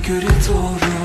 göre doğru.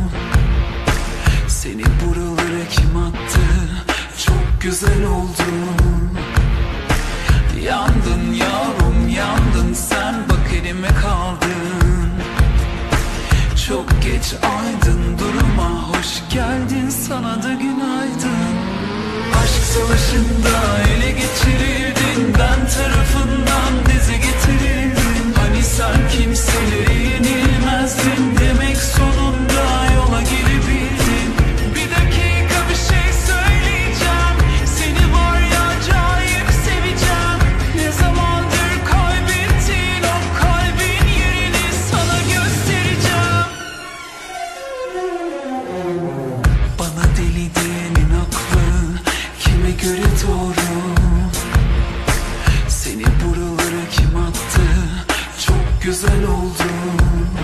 Seni buralara kim attı? Çok güzel oldun. Yandın yavrum yandın, sen bak elime kaldın. Çok geç aydın, duruma hoş geldin, sana da günaydın. Aşk savaşında ele geçirildin, ben tarafından dize getirildin. Hani sen kimselere yenilmezdin, demek sonunda yola gelebildin. Bir dakika bir şey söyleyeceğim, seni var ya acayip seveceğim. Ne zamandır kaybettin o kalbin yerini sana göstereceğim. Bana deli diyenin aklı kime göre doğru? Seni buralara kim attı? Çok güzel oldun.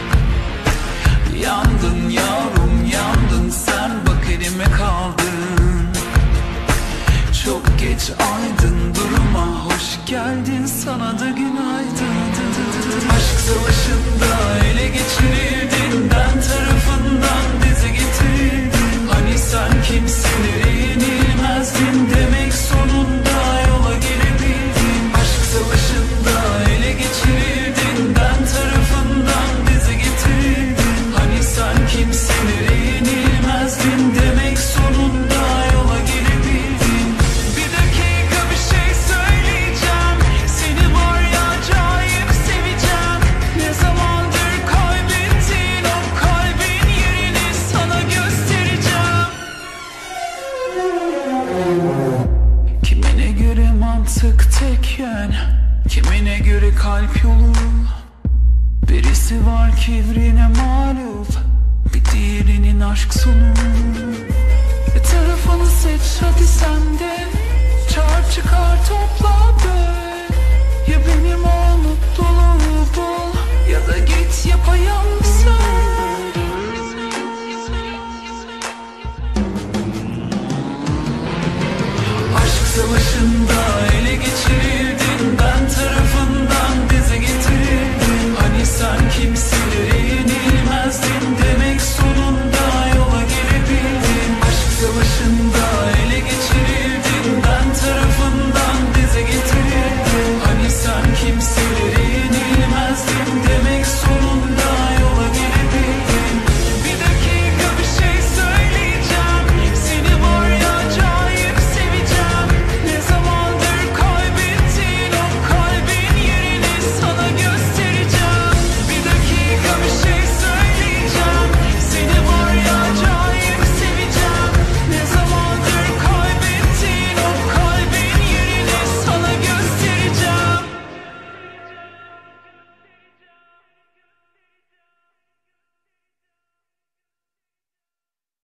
Yandın yavrum yandın, sen bak elime kaldın. Çok geç aydın, duruma hoş geldin, sana da günaydın. Aşk savaşında ele geçirildin, ben tarafından dize getirildin. Hani sen kimselere yenilmezdin, demek sonunda yola gelebildin. Aşk savaşında ele geçirildin, ben tarafından dize getirildin. Hani sen kimselere yenilmezdin, demek sonunda yola gelebildin. Bir dakika bir şey söyleyeceğim, seni var ya acayip seveceğim. Ne zamandır kaybettin o kalbin yerini sana göstereceğim. Kimine göre mantık tek yön, kimine göre kalp yolu. Birisi var kibrine mağlup, bir diğerinin aşk sonu. Tarafını seç hadi sen de, çarp çıkar topla böl.